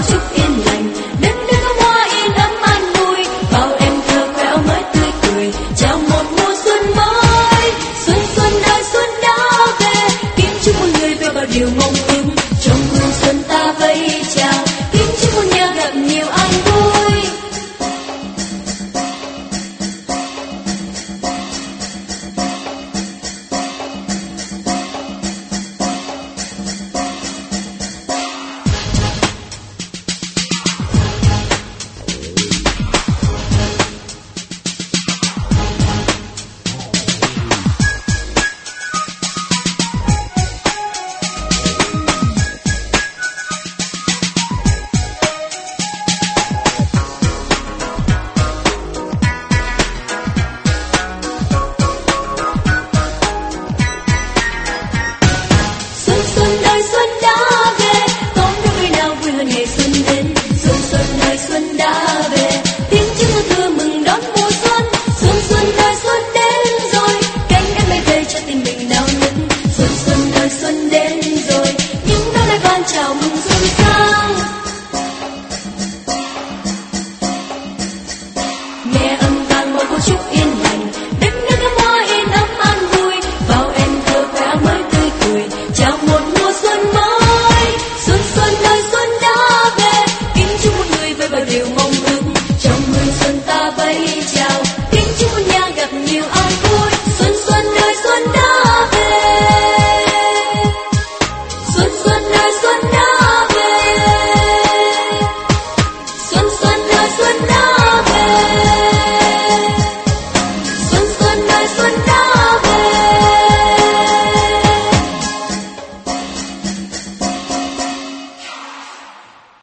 chúc yên lành. Đất nước có hoa yên ấm an vui, bao em thơ quẹo mới tươi cười, chào một mùa xuân mới. Xuân xuân đời xuân đã về, kính chúc mọi người về bao điều mong ước, trong hương xuân ta vẫy chào, kính chúc muôn nhà gặp nhiều an vui. Xuân đã về, tiếng chim thưa mừng đón mùa xuân. Xuân xuân đời xuân đến rồi, cánh em bay về cho tim mình nao nức. Xuân xuân đời xuân đến rồi, những đóa lai vang chào mừng xuân sang. Nghe âm vang màu cô chúc yên lành, đất nước có hoa yên ấm an vui, bao em thơ khỏe mới tươi cười, chào một mùa xuân mới.